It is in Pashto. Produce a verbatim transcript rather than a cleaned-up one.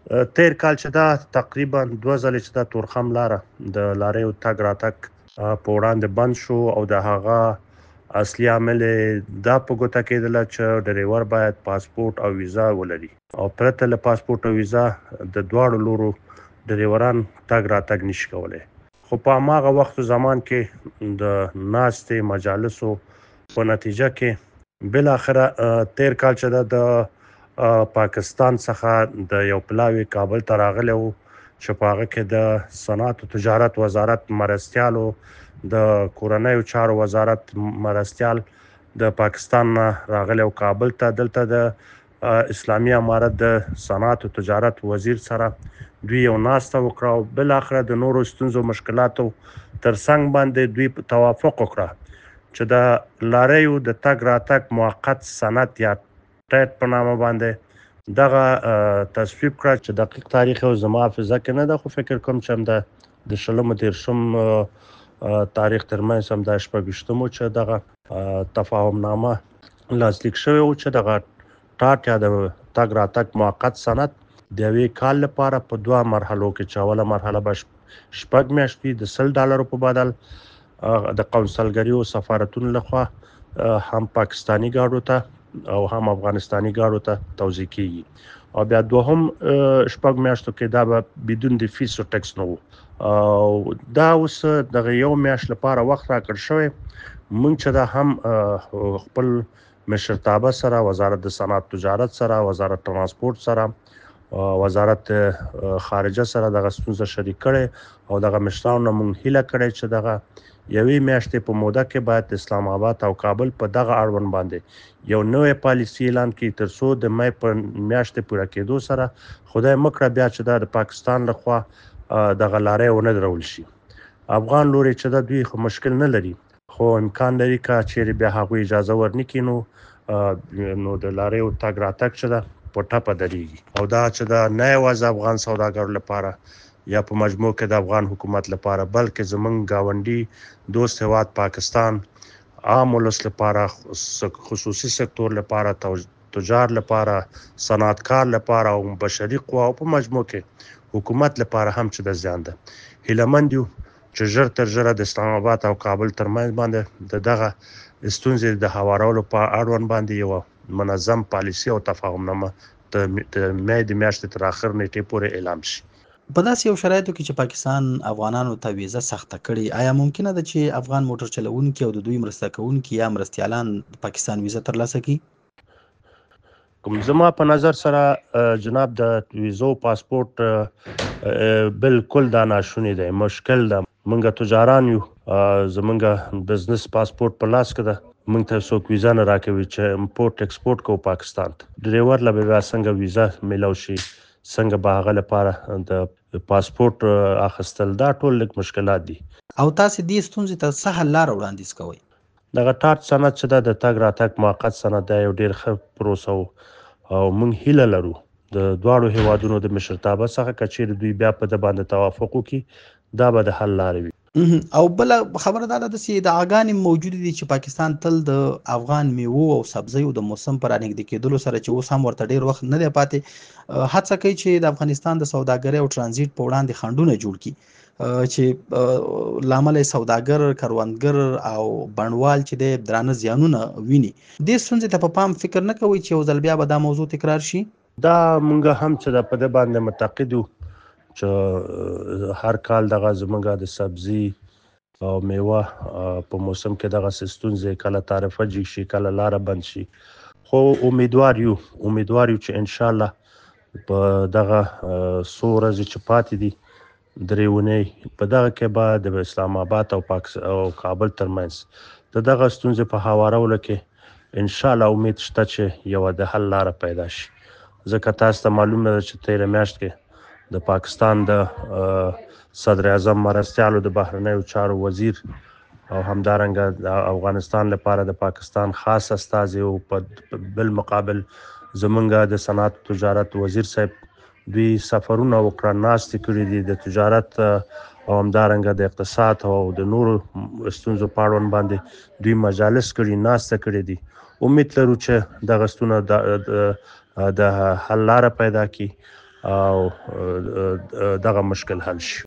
تیر کال چې دا تقریبا دوه ځلې چې دا تورخم لاره د لاریو تګ راتګ په وړاندې بند شو او د هغه اصلي عامل دا په ګوته کېدله چې ډریور باید پاسپورت او ویزا ولري او پرته له پاسپورت او ویزا د دواړو لورو ډریوران تګ راتګ نشي کولی. خو په هماغه وخت زمان کې د ناستې مجالسو په نتیجه کې بالاخره تیر کال چې دا د پاکستان څخه د یو پلاوی کابل ته راغلی و چې په هغه کې د صنعت او تجارت وزارت مرستیالو د کورنیو چارو وزارت مرستیال د پاکستان نه راغلی او کابل ته دلته د اسلامي امارت د صنعت او تجارت وزیر سره دوی یو ناسته وکړه او بالاخره د نورو ستونزو مشکلاتو ترڅنګ باندې دوی توافق وکړه چې د لاریو د تګ راتګ موقت صنعت یا ټیټ په نامه باندې دغه تصویب کړه چې دقیق تاریخ او زما حافظه کې نه ده خو فکر کوم چې هم د شلم دیرشم تاریخ ترمنځ هم د شپږویشتمو چې دغه تفاهم نامه لاسلیک شوی و چې دغه ټاټ یا د تګ راتګ موقت صنعت د یوې کال لپاره په دوه مرحلو کې چې اوله مرحله به شپږ میاشتې د سل ډالرو په بدل د قونسلګري او سفارتونو لخوا هم پاکستانی ګاډو ته او هم افغانستانی ګاډو ته توزیع کیږي او بیا دوهم شپږ میاشتو کې دا به بدون د فیس او ټیکس نه وو او دا اوس دغه یو میاشت لپاره وخت راکړ شوی مونږ چې دا هم خپل مشرتابه سره وزارت د صنعت تجارت سره وزارت ترانسپورت سره وزارت خارجه سره دغه ستونزه شریک کړي او دغه مشرانو مونږ هیله کړي چې دغه یوې میاشتې په موده کې باید اسلام آباد او کابل په دغه اړوند باندې یو نوې پالیسي اعلان کړي تر څو د مې په میاشتې پوره کېدو سره خدای مکړه بیا چې د پاکستان لخوا دغه لارې ونه درول شي. افغان لوري چې دا دوی خو مشکل نه لري خو امکان لري که چیرې بیا هغه اجازه ورنکړي نو نو د لارې تګ راتګ چې دا په ټپه درېږي او دا چې دا نه یوازې افغان سوداګرو لپاره یا په مجموع کې د افغان حکومت لپاره بلکې زمونږ گاونډي دوست هیواد پاکستان عام ولس لپاره خصوصي سکتور لپاره تجار لپاره صنعتکار لپاره او بشري قوا او په مجموع کې حکومت لپاره هم چې د زیان ده. هیلهمند یو چې ژر تر ژره د اسلام آباد او کابل ترمنځ باندې د دغه ستونزې د هوارولو په اړوند باندې یو منظم پالیسي او تفاهم نامه د مې د میاشتې تر اخر نیټې پورې اعلان شي. په داسې یو شرایطو کې چې پاکستان افغانانو ته ویزه سخته کړي آیا ممکنه ده چې افغان موټر چلوونکي او د دوی مرسته کوونکي یا مرستیالان د پاکستان ویزه ترلاسه کړي؟ کوم زما په نظر سره جناب د ویزو پاسپورت بالکل دا ناشونی دی مشکل ده. مونږ تجاران یو زمونږ بزنس پاسپورت په لاس کې ده مونږ ته څوک ویزا نه راکوي چې امپورټ ایکسپورټ کوو پاکستان ته ډریور له بیا څنګه ویزا میلاو شي څنګه به هغه لپاره د پاسپورت اخیستل دا ټول لږ مشکلات دي او تاسو دې ستونزې ته څه حل لاره وړاندیز کوئ؟ دغه ټاټ صنعت چې دا د تګ راتګ موقت صنعت دی یو ډېر ښه پروسه او موږ هیله لرو د دواړو هیوادونو د مشرتابه څخه که چیرې دوی بیا په د باندې توافق وکړي دا به د حل لارې وي. او بل خبره دا ده چې د اغانې موجود دي چې پاکستان تل د افغان میوو او سبزیو د موسم پر رانږدې کېدلو سره چې اوس هم ورته ډیر وخت نه دی پاتې هڅه کوي چې د افغانستان د سوداګرۍ او ترانزیت په وړاندې خنډونه جوړ کړي چې لامل سوداګر کروندګر او بڼوال چې د درانه زیانونه ویني. دې ستونزې ته په پام فکر نه کوي چې یو ځل بیا به دا موضوع تکرار شي؟ دا مونږ هم چې د په دې باندې متعقد یو چې هر کال دغه زمونږ د سبزي او میوه په موسم کې دغه ستونزې کله تعرفه جګ شي کله لاره بند شي خو امیدوار یو امیدوار یو چې ان شاء الله په دغه څو ورځې چې پاتې دي درې اونۍ په دغه کې به د اسلام آباد او پاکستان او کابل ترمنځ د دغه ستونزې په هوارولو کې ان شاء الله امید شته چې یو د حل لاره پیدا شي. ځکه تاسو ته معلومه ده چې تېره میاشت کې د پاکستان د صدر اعظم مرستیالو د بهرنیو چارو وزیر او همدارنګه د افغانستان لپاره د پاکستان خاص استازي او په بالمقابل زمونږ د صنعت تجارت وزیر صاحب دوی سفرونه وکړه ناستې کړي دي د تجارت او همدارنګه د اقتصاد او د نورو ستونزو په اړوند باندې دوی مجالس کړي ناسته کړي دي. امید لرو چې دغه ستونزه د حل لاره پیدا کړي او دغه مشکل حل شي.